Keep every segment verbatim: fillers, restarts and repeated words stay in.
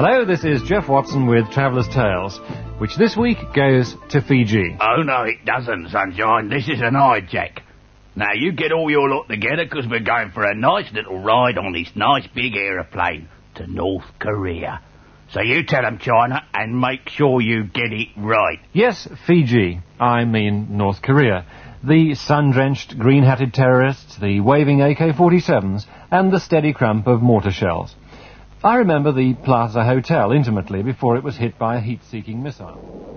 Hello, this is Jeff Watson with Traveller's Tales, which this week goes to Fiji. Oh, no, it doesn't, Sunshine. This is an hijack. Now, you get all your lot together, because we're going for a nice little ride on this nice big aeroplane to North Korea. So you tell them, China, and make sure you get it right. Yes, Fiji. I mean North Korea. The sun-drenched, green-hatted terrorists, the waving A K forty-sevens, and the steady crump of mortar shells. I remember the Plaza Hotel intimately before it was hit by a heat-seeking missile.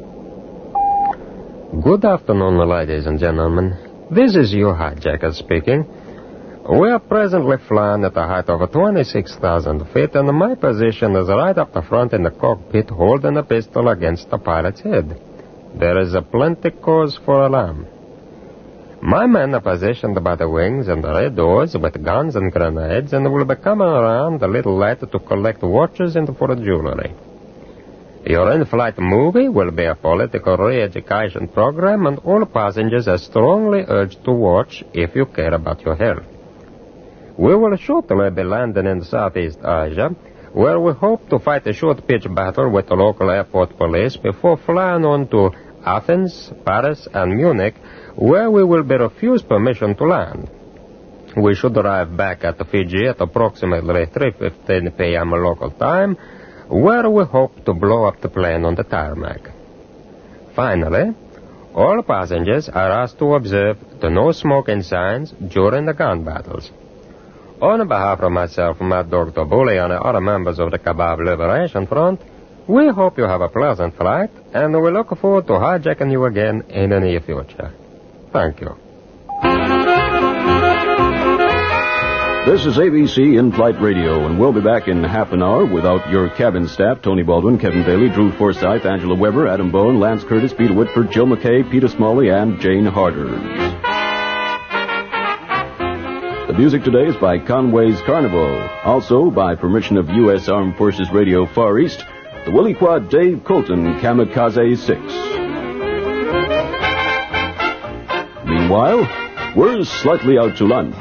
Good afternoon, ladies and gentlemen. This is your hijacker speaking. We are presently flying at a height of twenty-six thousand feet, and my position is right up the front in the cockpit holding a pistol against the pilot's head. There is a plenty cause for alarm. My men are positioned by the wings and the red doors with guns and grenades, and will be coming around a little later to collect watches and for jewelry. Your in-flight movie will be a political re-education program, and all passengers are strongly urged to watch if you care about your health. We will shortly be landing in Southeast Asia, where we hope to fight a short-pitch battle with the local airport police before flying on to Athens, Paris, and Munich, where we will be refused permission to land. We should arrive back at Fiji at approximately three fifteen p.m. local time, where we hope to blow up the plane on the tarmac. Finally, all passengers are asked to observe the no smoking signs during the gun battles. On behalf of myself, Mad Dog Tabuli, and the other members of the Kebab Liberation Front, we hope you have a pleasant flight, and we look forward to hijacking you again in the near future. Thank you. This is A B C In-Flight Radio, and we'll be back in half an hour without your cabin staff, Tony Baldwin, Kevin Bailey, Drew Forsythe, Angela Weber, Adam Bowen, Lance Curtis, Peter Whitford, Jill McKay, Peter Smalley, and Jane Harders. The music today is by Conway's Carnival. Also, by permission of U S Armed Forces Radio Far East, the Willie Quad Dave Colton Kamikaze six. Meanwhile, we're slightly out to lunch.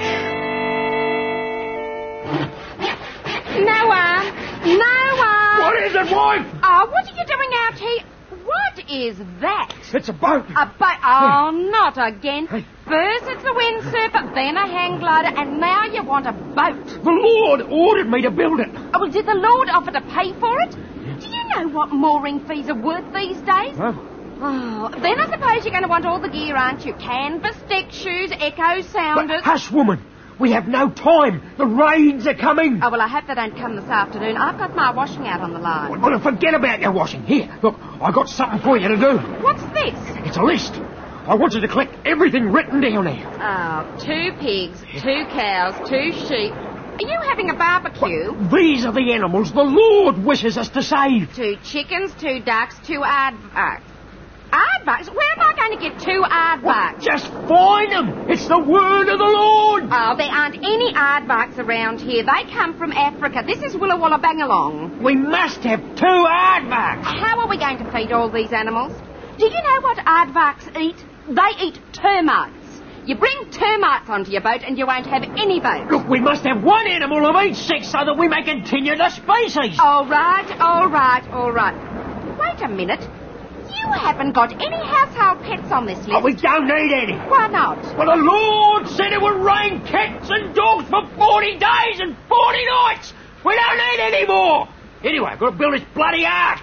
Noah! Noah! What is it, wife? Oh, what are you doing out here? What is that? It's a boat. A boat? Oh, not again. First it's a windsurfer, then a hang glider, and now you want a boat. The Lord ordered me to build it. Oh, well, did the Lord offer to pay for it? Do you know what mooring fees are worth these days? Huh? Oh, then I suppose you're going to want all the gear, aren't you? Canvas, deck shoes, echo sounders. But hush, woman. We have no time. The raids are coming. Oh, well, I hope they don't come this afternoon. I've got my washing out on the line. Well, forget about your washing. Here, look, I got something for you to do. What's this? It's a list. I want you to collect everything written down there. Oh, two pigs, two cows, two sheep. Are you having a barbecue? Well, these are the animals the Lord wishes us to save. Two chickens, two ducks, two aardvarks. Aardvarks? Where am I going to get two aardvarks? Well, just find them. It's the word of the Lord. Oh, there aren't any aardvarks around here. They come from Africa. This is Willa Walla Bangalong. We must have two aardvarks. How are we going to feed all these animals? Do you know what aardvarks eat? They eat termites. You bring termites onto your boat and you won't have any boat. Look, we must have one animal of each sex so that we may continue the species. All right, all right, all right. Wait a minute. You haven't got any household pets on this list. Oh, we don't need any. Why not? Well, the Lord said it would rain cats and dogs for forty days and forty nights. We don't need any more. Anyway, I've got to build this bloody ark.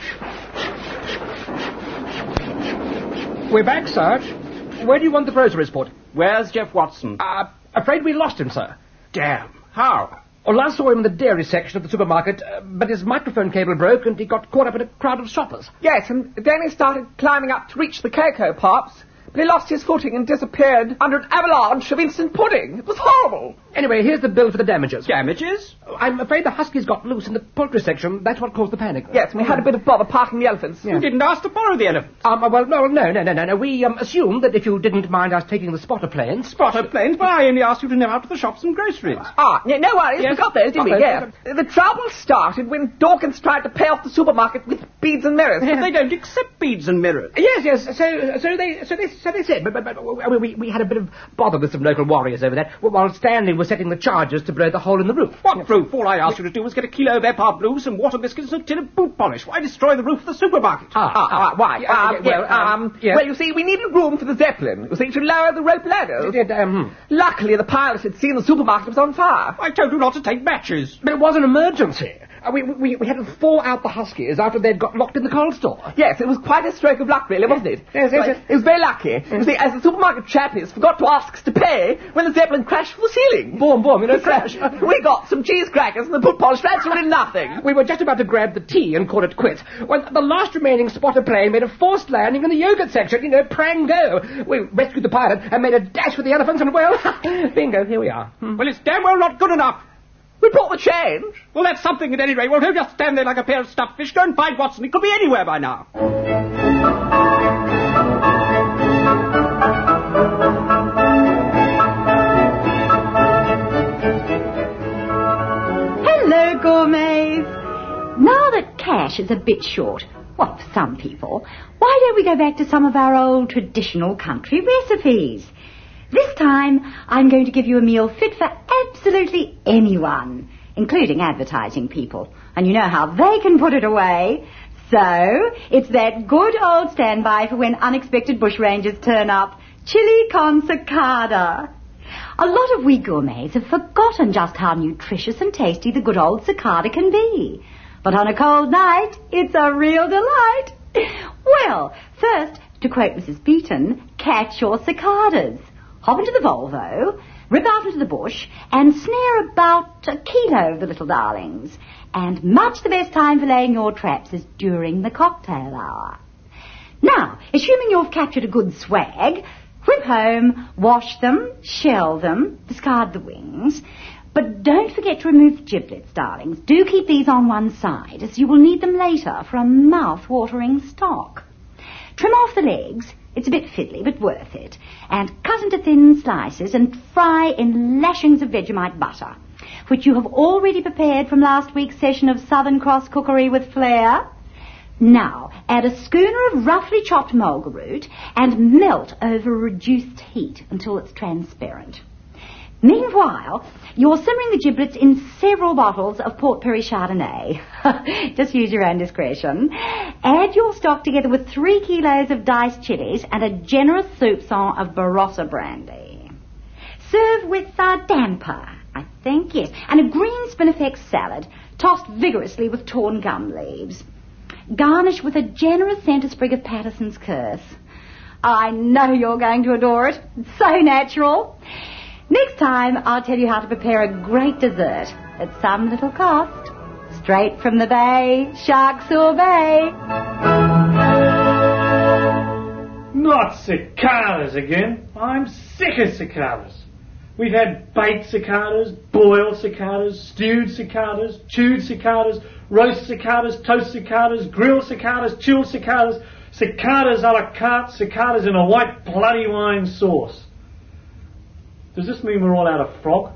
We're back, Sarge. Where do you want the groceries put? Where's Jeff Watson? Uh, afraid we lost him, sir. Damn. How? Well, last saw him in the dairy section of the supermarket, uh, but his microphone cable broke and he got caught up in a crowd of shoppers. Yes, and then he started climbing up to reach the cocoa pops, but he lost his footing and disappeared under an avalanche of instant pudding. It was horrible. Anyway, here's the bill for the damages. Damages? I'm afraid the huskies got loose in the poultry section. That's what caused the panic. Yes, and we had a bit of bother parking the elephants. You didn't ask to borrow the elephants. Um, well, no, no, no, no, no, no. We um, assumed that if you didn't mind us taking the spotter planes... Spotter planes? But I only asked you to nip out to the shops and groceries. Ah, yeah, no worries. Yes. We got those, didn't we? Okay. Yeah. The trouble started when Dawkins tried to pay off the supermarket with beads and mirrors. But they don't accept beads and mirrors. Yes, yes, so so they so they so they said, but, but, but I mean, we, we had a bit of bother with some local warriors over there while Stanley was setting the charges to blow the hole in the roof. What roof? All I asked you to do was get a kilo of Epar Blue, some water biscuits, and a tin of boot polish. Why destroy the roof of the supermarket? Ah, ah, ah why? Yeah, um, yeah, well, yes, um, um, yeah. well, you see, we needed room for the Zeppelin, you see, to lower the rope ladders. Did, um, Luckily, the pilot had seen the supermarket was on fire. I told you not to take matches. But it was an emergency. Uh, we, we, we had to thaw out the Huskies after they'd got locked in the coal store. Yes, it was quite a stroke of luck, really, wasn't it? Yes, yes, Right. yes. It was very lucky. You see, as the supermarket chappies forgot to ask us to pay when the Zeppelin crashed from the ceiling. Boom, boom, you know, crash. We got some cheese crackers and the boot polish for absolutely nothing. We were just about to grab the tea and call it quits when the last remaining spotter plane made a forced landing in the yogurt section, you know, prang go. We rescued the pilot and made a dash for the elephants and, well, bingo, here we are. Hmm. Well, it's damn well not good enough. We brought the change. Well, that's something at any rate. Well, don't just stand there like a pair of stuffed fish. Go and find Watson. He could be anywhere by now. Hello, gourmets. Now that cash is a bit short, well, for some people, why don't we go back to some of our old traditional country recipes? This time, I'm going to give you a meal fit for absolutely anyone, including advertising people. And you know how they can put it away. So, it's that good old standby for when unexpected bushrangers turn up, chili con cicada. A lot of we gourmets have forgotten just how nutritious and tasty the good old cicada can be. But on a cold night, it's a real delight. Well, first, to quote Missus Beaton, catch your cicadas. Hop into the Volvo, rip out into the bush, and snare about a kilo of the little darlings. And much the best time for laying your traps is during the cocktail hour. Now, assuming you've captured a good swag, whip home, wash them, shell them, discard the wings. But don't forget to remove the giblets, darlings. Do keep these on one side, as you will need them later for a mouth-watering stock. Trim off the legs. It's a bit fiddly, but worth it. And cut into thin slices and fry in lashings of Vegemite butter, which you have already prepared from last week's session of Southern Cross Cookery with Flair. Now, add a schooner of roughly chopped mulga root and melt over reduced heat until it's transparent. Meanwhile, you're simmering the giblets in several bottles of Port Perry Chardonnay. Just use your own discretion. Add your stock together with three kilos of diced chilies and a generous soupçon of Barossa brandy. Serve with uh, damper, I think, yes, and a green spinifex salad, tossed vigorously with torn gum leaves. Garnish with a generous centre sprig of Patterson's curse. I know you're going to adore it. It's so natural. Next time, I'll tell you how to prepare a great dessert at some little cost. Straight from the bay, Shark Sorbet. Not cicadas again. I'm sick of cicadas. We've had baked cicadas, boiled cicadas, stewed cicadas, chewed cicadas, roast cicadas, toast cicadas, grilled cicadas, chilled cicadas, cicadas a la carte, cicadas in a white bloody wine sauce. Does this mean we're all out of frog?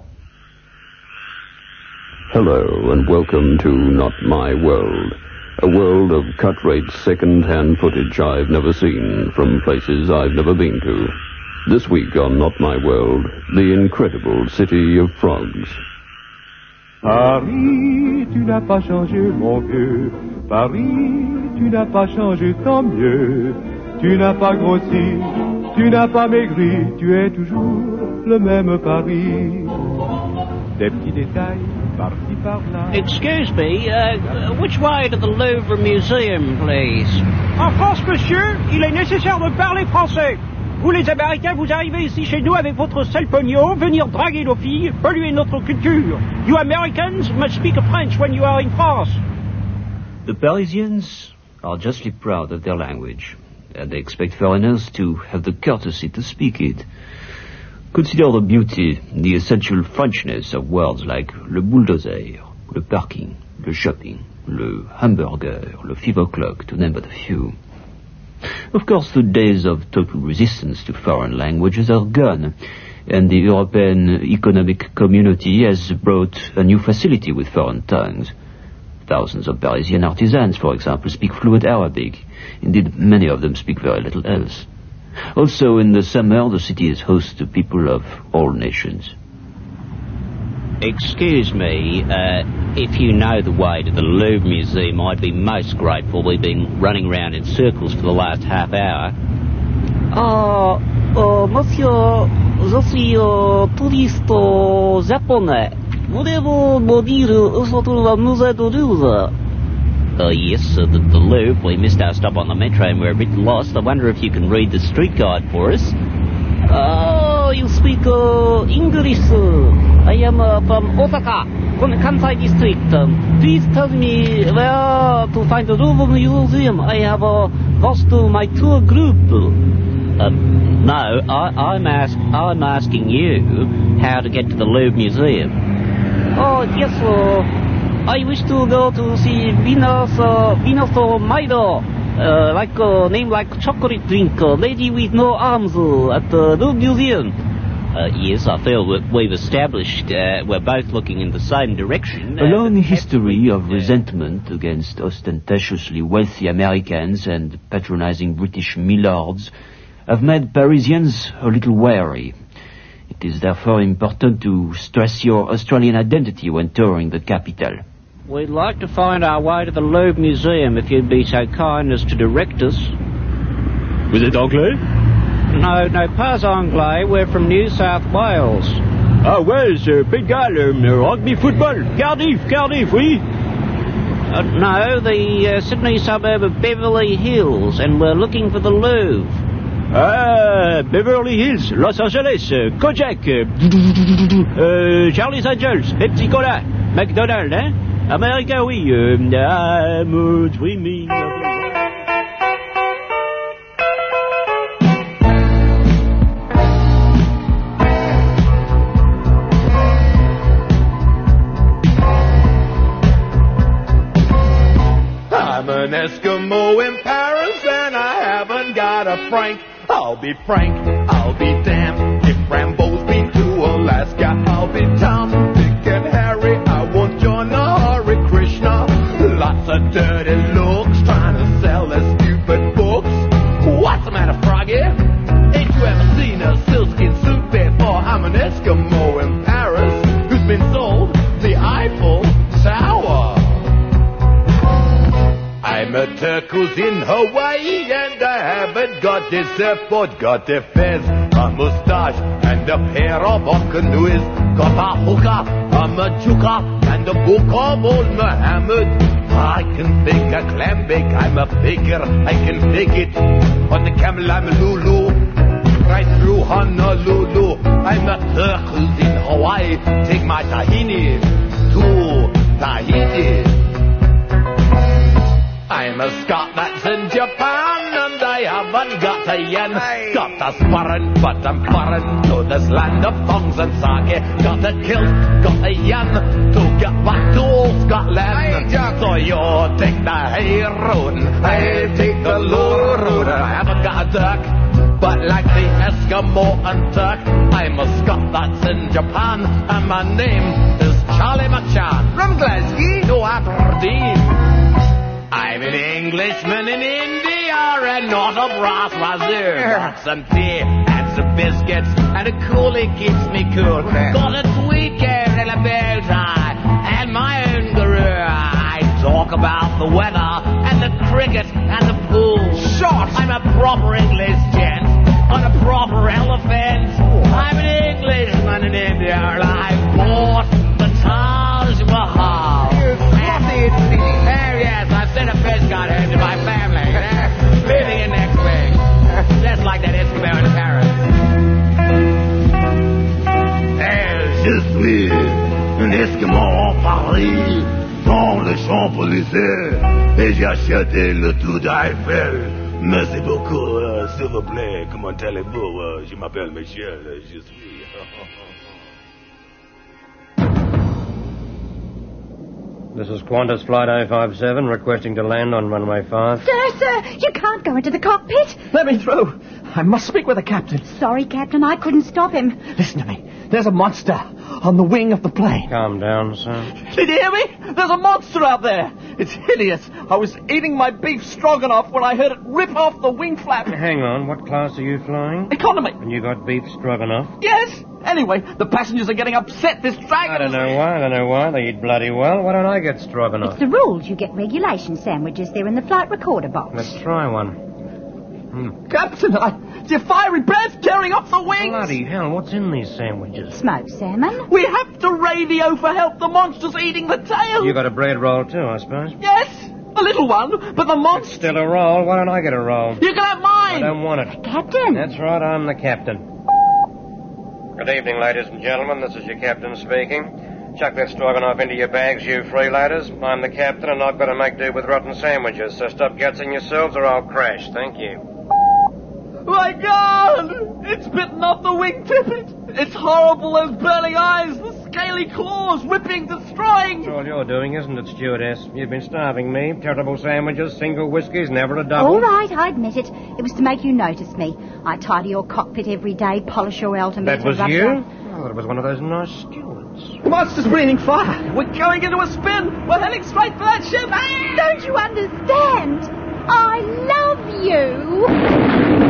Hello, and welcome to Not My World, a world of cut-rate second-hand footage I've never seen from places I've never been to. This week on Not My World, the incredible city of frogs. Paris, tu n'as pas changé, mon vieux. Paris, tu n'as pas changé, tant mieux. Tu n'as pas grossi, tu n'as pas maigri, tu es toujours le même Paris. Des petits détails, par-ci par-là. Excuse me, uh, which way to the Louvre Museum, please? En France, monsieur, il est nécessaire de parler français. Vous, les Américains, vous arrivez ici chez nous avec votre sel pognon, venir draguer nos filles, polluer notre culture. You Americans must speak French when you are in France. The Parisians are justly proud of their language, and they expect foreigners to have the courtesy to speak it. Consider the beauty, the essential Frenchness of words like le bulldozer, le parking, le shopping, le hamburger, le five o'clock, to name but a few. Of course, the days of total resistance to foreign languages are gone, and the European Economic Community has brought a new facility with foreign tongues. Thousands of Parisian artisans, for example, speak fluent Arabic. Indeed, many of them speak very little else. Also, in the summer, the city is host to people of all nations. Excuse me, uh, if you know the way to the Louvre Museum, I'd be most grateful. We've been running around in circles for the last half hour. Ah, uh, monsieur, je suis uh, touriste japonais. Voulez-vous me dire où se trouve le musée du Louvre? Uh, yes, uh, the, the Louvre. We missed our stop on the metro and we're a bit lost. I wonder if you can read the street guide for us. Oh, you speak uh, English. I am uh, from Osaka, from the Kansai district. Um, please tell me where to find the Louvre Museum. I have uh, lost uh, my tour group. Um, no, I, I'm, ask, I'm asking you how to get to the Louvre Museum. Oh, yes, uh, I wish to go to see Venus, uh, Venus uh, Milo. Uh, like a uh, name like chocolate drink, uh, lady with no arms uh, at the Louvre Museum. Uh, yes, I feel we- we've established uh, we're both looking in the same direction. A long history of resentment against ostentatiously wealthy Americans and patronizing British millards have made Parisians a little wary. It is therefore important to stress your Australian identity when touring the capital. We'd like to find our way to the Louvre Museum if you'd be so kind as to direct us. Vous êtes anglais? No, no, pas anglais. We're from New South Wales. Ah ouais, c'est Bengal, um, rugby football. Cardiff, Cardiff, oui. Uh, no, the uh, Sydney suburb of Beverly Hills, and we're looking for the Louvre. Ah, Beverly Hills, Los Angeles, uh, Kojak, uh, uh, Charlie's Angels, Pepsi Cola, McDonald's, hein? America, oui, uh, I'm uh, dreaming of... I'm an Eskimo in Paris and I haven't got a franc. I'll be frank, I'll be damned. If Rambo's been to Alaska, I'll be Tom, Dick and Harry. I won't join the Hare Krishna. Lots of dirty looks trying to sell their stupid books. What's the matter, Froggy? Ain't you ever seen a sealskin suit before? I'm an Eskimo in Paris who's been sold the Eiffel Tower. I'm a Turk who's in Hawaii and I haven't got this airport, got a fez, a moustache and a pair of Ocanoes. Got a hookah, I'm a chuka and a book of old Muhammad. I can fake a clam bake, I'm a faker, I can fake it. On the camel I'm a Lulu, right through Honolulu. I'm a Turk who's in Hawaii, take my tahini to Tahiti. I'm a Scot that's in Japan and I haven't got a yen. Hey. Got a sporran, but I'm foreign to this land of thongs and sake. Got a kilt, got a yen to get back to old Scotland. Hey, so you take the high road and I take the low road. I haven't got a duck, but like the Eskimo and Turk, I'm a Scot that's in Japan and my name is Charlie McShan from Glasgow to Aberdeen. I'm an Englishman in India and not a brass wazoo. Got some tea and some biscuits and a coolie keeps me cool. Got a tweed care and a bow tie and my own guru. I talk about the weather and the cricket and the pool. Shot! I'm a proper English gent on a proper elephant. I'm an Englishman in India and I bought the Taj Mahal. Oh yes, I sent a fish got home to my family. Living in next week. Just like that Eskimo in Paris. Eh, je suis un Eskimo en Paris, dans les Champs-Élysées, et j'ai acheté le Tour d'Eiffel. Merci beaucoup, euh, s'il vous plaît, comment allez-vous? Euh, je m'appelle Michel, je suis... This is Qantas Flight oh five seven, requesting to land on runway five. Sir, sir, you can't go into the cockpit. Let me through. I must speak with the captain. Sorry, Captain, I couldn't stop him. Listen to me. There's a monster on the wing of the plane. Calm down, son. Did you hear me? There's a monster out there. It's hideous. I was eating my beef stroganoff when I heard it rip off the wing flap. Hang on, what class are you flying? Economy. And you got beef stroganoff? Yes. Anyway, the passengers are getting upset. This dragon... I don't know why, I don't know why. They eat bloody well. Why don't I get stroganoff? It's the rules. You get regulation sandwiches. They're in the flight recorder box. Let's try one. Mm. Captain, I... It's your fiery breath tearing off the wings. Bloody hell, what's in these sandwiches? Smoked salmon. We have to radio for help. The monster's eating the tail. You got a bread roll too, I suppose? Yes, a little one, but the monster... It's still a roll. Why don't I get a roll? You can have mine. I don't want it. Captain. That's right, I'm the captain. Good evening, ladies and gentlemen. This is your captain speaking. Chuck that stroganoff into your bags, you freeloaders. I'm the captain, and I've got to make do with rotten sandwiches, so stop gutsing yourselves or I'll crash. Thank you. My God! It's bitten off the wingtip. It's horrible, those burning eyes, the scaly claws, ripping, destroying. That's all you're doing, isn't it, stewardess? You've been starving me. Terrible sandwiches, single whiskies, never a double. All right, I admit it. It was to make you notice me. I tidy your cockpit every day, polish your altimeter. That was rub you? down- I thought it was one of those nice stewards. The monster's breathing fire. We're going into a spin. We're heading straight for that ship. Don't you understand? I love you.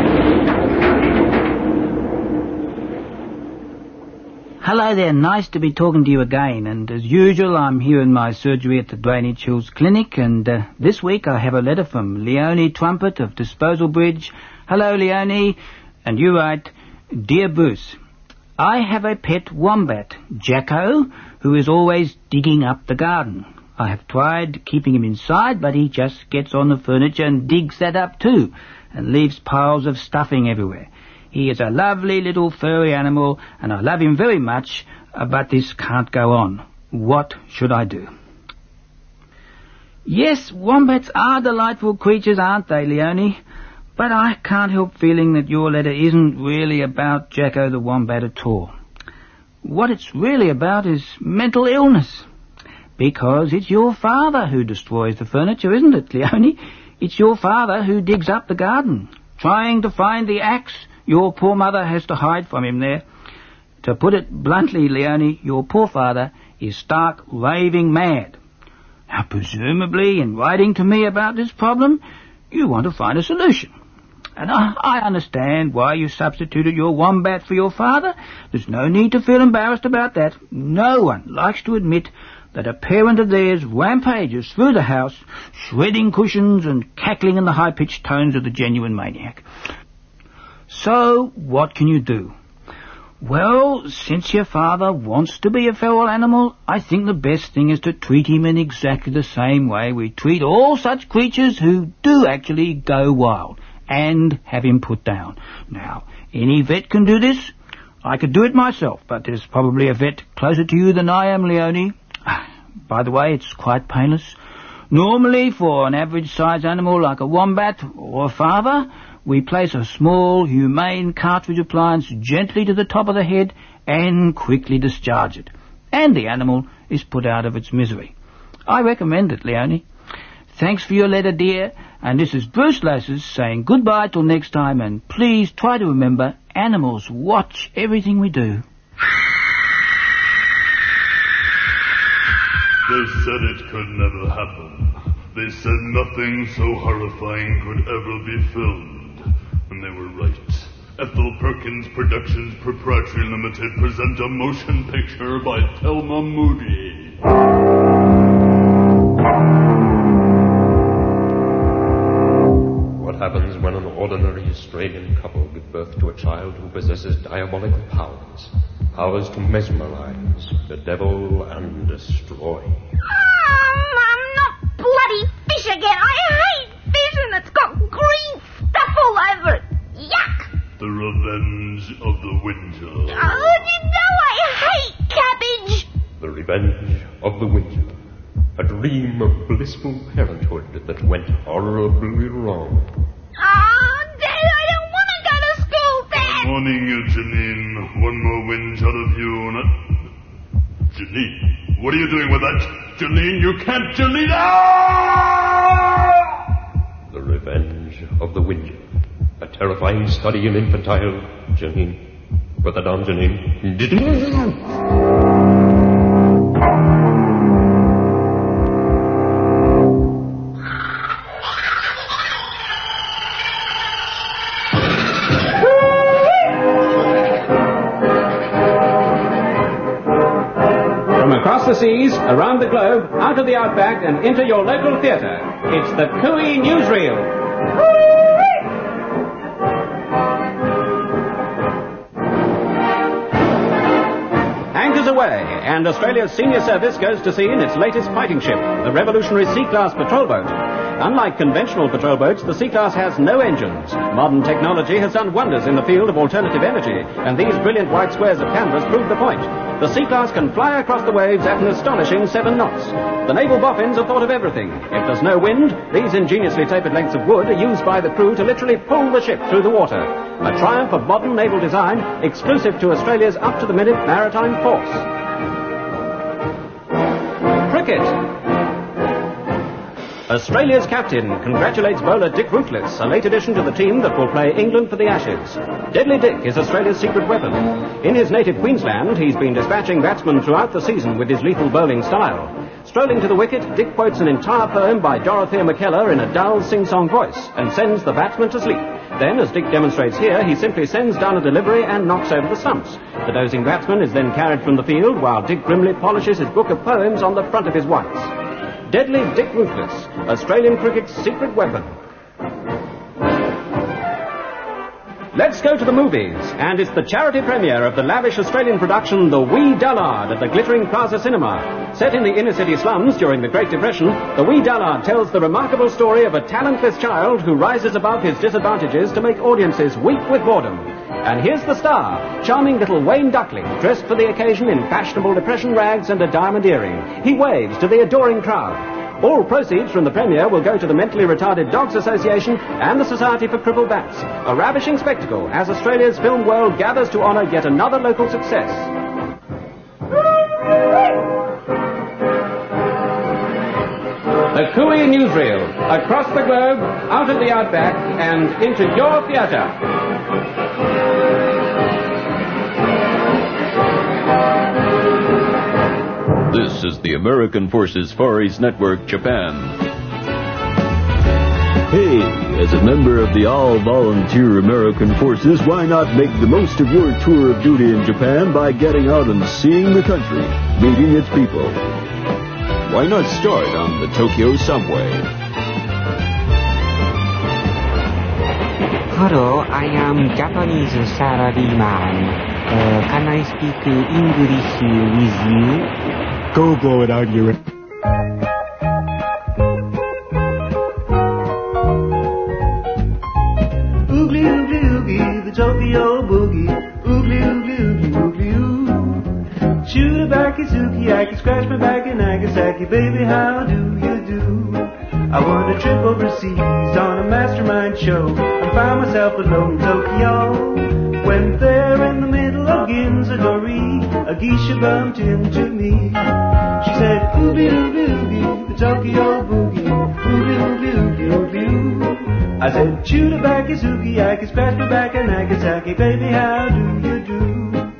Hello there, nice to be talking to you again, and as usual I'm here in my surgery at the Drainage Hills Clinic, and uh, this week I have a letter from Leonie Trumpet of Disposal Bridge. Hello Leonie, and you write, Dear Bruce, I have a pet wombat, Jacko, who is always digging up the garden. I have tried keeping him inside, but he just gets on the furniture and digs that up too, and leaves piles of stuffing everywhere. He is a lovely little furry animal, and I love him very much, uh, but this can't go on. What should I do? Yes, wombats are delightful creatures, aren't they, Leonie? But I can't help feeling that your letter isn't really about Jacko the wombat at all. What it's really about is mental illness. Because it's your father who destroys the furniture, isn't it, Leonie? It's your father who digs up the garden, trying to find the axe your poor mother has to hide from him there. To put it bluntly, Leonie, your poor father is stark raving mad. Now, presumably, in writing to me about this problem, you want to find a solution. And I, I understand why you substituted your wombat for your father. There's no need to feel embarrassed about that. No one likes to admit that a parent of theirs rampages through the house, shredding cushions and cackling in the high-pitched tones of the genuine maniac. So, what can you do? Well, since your father wants to be a feral animal, I think the best thing is to treat him in exactly the same way we treat all such creatures who do actually go wild, and have him put down. Now, any vet can do this. I could do it myself, but there's probably a vet closer to you than I am, Leonie. By the way, it's quite painless. Normally, for an average-sized animal like a wombat or a father, we place a small, humane cartridge appliance gently to the top of the head and quickly discharge it. And the animal is put out of its misery. I recommend it, Leonie. Thanks for your letter, dear. And this is Bruce Lasses saying goodbye till next time, and please try to remember, animals watch everything we do. They said it could never happen. They said nothing so horrifying could ever be filmed. And they were right. Ethel Perkins Productions Proprietary Limited present a motion picture by Thelma Moody. What happens when an ordinary Australian couple give birth to a child who possesses diabolical powers? Powers to mesmerize, bedevil, and destroy. Um, I'm not bloody fish again. I hate fish and it's got green stuff all over it. Yuck! The Revenge of the Winter. Oh, you know I hate cabbage. The Revenge of the Winter. A dream of blissful parenthood that went horribly wrong. Oh, Dad, I don't want to go to school, Dad. I'm warning you, Janine. One more whinge out of you, and I... Janine, what are you doing with that? Janine, you can't, Janine! Ah! The Revenge of the Winter. A terrifying study in infantile, Janine. With the dom, Janine. Across the seas, around the globe, out of the outback, and into your local theatre. It's the Cooey Newsreel. Anchors away, and Australia's senior service goes to sea in its latest fighting ship, the revolutionary Sea-Class patrol boat. Unlike conventional patrol boats, the Sea-Class has no engines. Modern technology has done wonders in the field of alternative energy, and these brilliant white squares of canvas prove the point. The Sea-Class can fly across the waves at an astonishing seven knots. The naval boffins have thought of everything. If there's no wind, these ingeniously tapered lengths of wood are used by the crew to literally pull the ship through the water. A triumph of modern naval design, exclusive to Australia's up-to-the-minute maritime force. Cricket. Australia's captain congratulates bowler Dick Ruthless, a late addition to the team that will play England for the Ashes. Deadly Dick is Australia's secret weapon. In his native Queensland, he's been dispatching batsmen throughout the season with his lethal bowling style. Strolling to the wicket, Dick quotes an entire poem by Dorothea Mackellar in a dull sing-song voice and sends the batsman to sleep. Then, as Dick demonstrates here, he simply sends down a delivery and knocks over the stumps. The dozing batsman is then carried from the field while Dick grimly polishes his book of poems on the front of his whites. Deadly Dick Ruthless, Australian cricket's secret weapon. Let's go to the movies, and it's the charity premiere of the lavish Australian production The Wee Dullard at the glittering Plaza Cinema. Set in the inner-city slums during the Great Depression, The Wee Dullard tells the remarkable story of a talentless child who rises above his disadvantages to make audiences weep with boredom. And here's the star, charming little Wayne Duckling, dressed for the occasion in fashionable Depression rags and a diamond earring. He waves to the adoring crowd. All proceeds from the premiere will go to the Mentally Retarded Dogs Association and the Society for Crippled Bats. A ravishing spectacle as Australia's film world gathers to honour yet another local success. The Cooey Newsreel, across the globe, out of the outback, and into your theatre. This is the American Forces Far East Network, Japan. Hey, as a member of the all-volunteer American Forces, why not make the most of your tour of duty in Japan by getting out and seeing the country, meeting its people? Why not start on the Tokyo subway? Hello, I am Japanese salaryman. Uh, can I speak English with you? Go blow it out, you... Oogly, oogly, oogie, the Tokyo boogie. Oogly, oogly, oogly, oogly, ooh. Shoot a backy, suki, I can scratch my back in Nagasaki. Baby, how do you do? I won a trip overseas on a mastermind show and found myself alone in Tokyo. Went there in the middle of Ginza-dori, a geisha bumped into me. She said, oogly, oogly, oogly, the Tokyo boogie. Oogly, oogly, oogly, oogly, ooh. I said, shoot a backy, suki, I can scratch my back in Nagasaki. Baby, how do you do?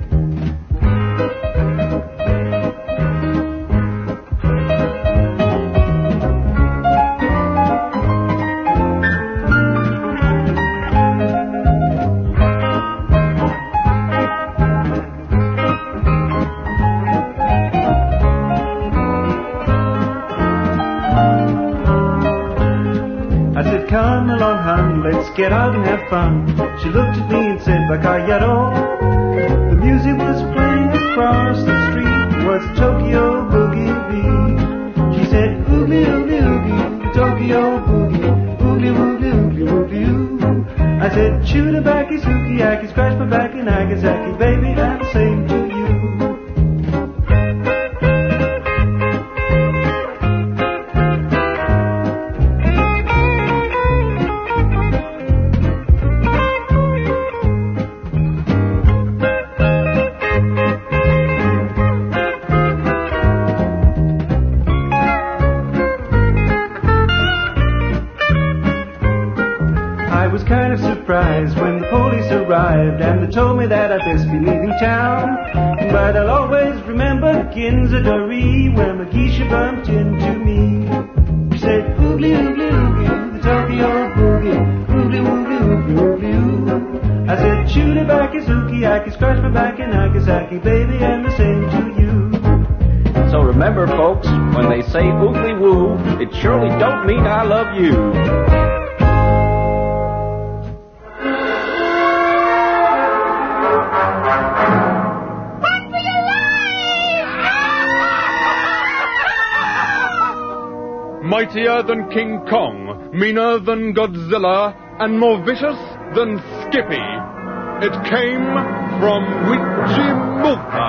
Come along, hon, let's get out and have fun. She looked at me and said, Bakayaro. The music was playing across the street. Was Tokyo Boogie Beat. She said, oogly, oogly, oogly, Tokyo Boogie. Oogly, oogly, oogly, oogly, ooh. I said, shoot a backy, suki, I can scratch my back in Nagasaki. Baby, I'm the same to you. was kind of surprised when the police arrived and they told me that I'd best be leaving town. But I'll always remember Ginza-Dori when Magisha bumped into me. She said, oogly, oogly, oogly, the Tokyo boogie, oogly, oogly, oogly, oogly, oo. I said, shoot it back, Izuki, I can scratch my back in Nagasaki, baby, and the same to you. So remember, folks, when they say oogly woo, it surely don't mean I love you. Mightier than King Kong, meaner than Godzilla, and more vicious than Skippy. It came from Wijimulpa.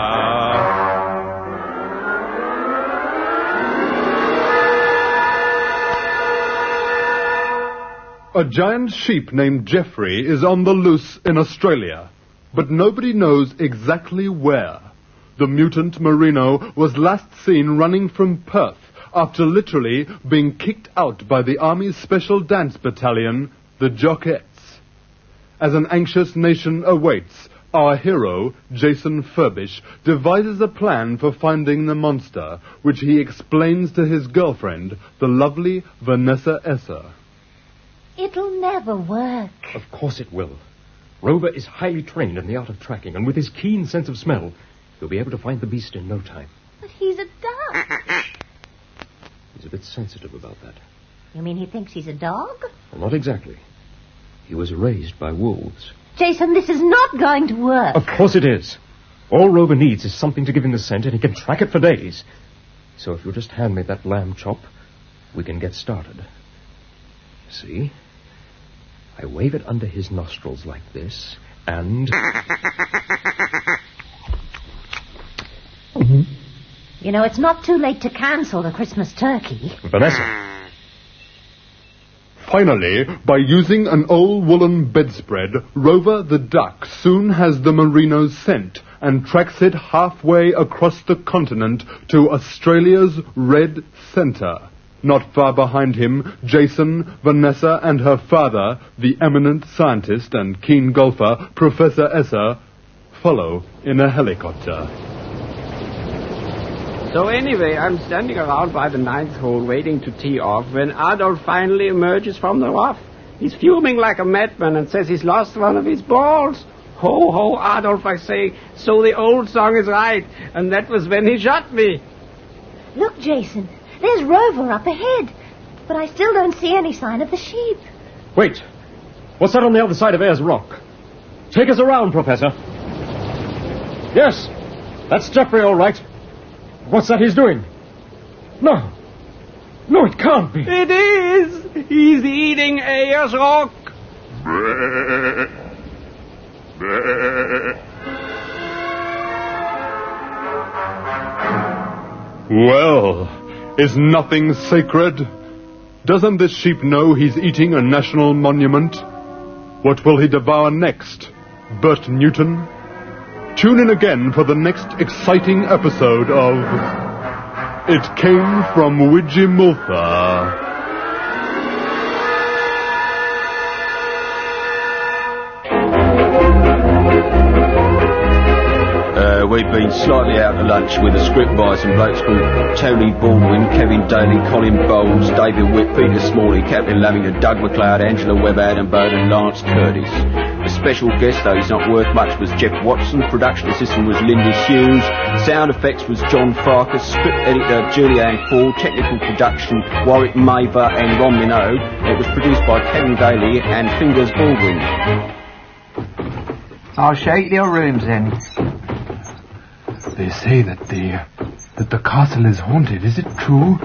A giant sheep named Jeffrey is on the loose in Australia, but nobody knows exactly where. The mutant merino was last seen running from Perth after literally being kicked out by the Army's Special Dance Battalion, the Jockettes. As an anxious nation awaits, our hero, Jason Furbish, devises a plan for finding the monster, which he explains to his girlfriend, the lovely Vanessa Esser. It'll never work. Of course it will. Rover is highly trained in the art of tracking, and with his keen sense of smell, he'll be able to find the beast in no time. But he's a duck. He's a bit sensitive about that. You mean he thinks he's a dog? Well, not exactly. He was raised by wolves. Jason, this is not going to work. Of course it is. All Rover needs is something to give him the scent, and he can track it for days. So if you'll just hand me that lamb chop, we can get started. See? I wave it under his nostrils like this, and... Mm-hmm. You know, it's not too late to cancel the Christmas turkey. Vanessa. Finally, by using an old woolen bedspread, Rover the duck soon has the merino's scent and tracks it halfway across the continent to Australia's red centre. Not far behind him, Jason, Vanessa, and her father, the eminent scientist and keen golfer, Professor Esser, follow in a helicopter. So anyway, I'm standing around by the ninth hole waiting to tee off when Adolf finally emerges from the rough. He's fuming like a madman and says he's lost one of his balls. Ho, ho, Adolf, I say, so the old song is right, and that was when he shot me. Look, Jason, there's Rover up ahead, but I still don't see any sign of the sheep. Wait. What's that on the other side of Ayers Rock? Take us around, Professor. Yes, that's Jeffrey, all right. What's that he's doing? No. No, it can't be. It is. He's eating Ayers Rock. Well, is nothing sacred? Doesn't this sheep know he's eating a national monument? What will he devour next? Bert Newton? Tune in again for the next exciting episode of It Came from Wijimulpa. Uh, we've been slightly out to lunch with a script by some blokes called Tony Baldwin, Kevin Daly, Colin Bowles, David Whit, Peter Smalley, Captain Lamington, Doug McLeod, Angela Webb, Adam Bowden, and Lance Curtis. A special guest, though he's not worth much, was Jeff Watson. Production assistant was Lindy Hughes. Sound effects was John Farkas. Script editor Julianne Ford. Technical production Warwick Maver and Ron Minogue. It was produced by Kevin Daly and Fingers Baldwin. I'll show you your rooms then. They say that the that the castle is haunted. Is it true?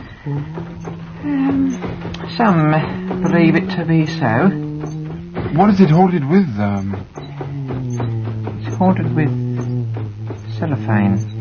Um, some believe it to be so. What is it haunted with? Um, it's haunted with cellophane.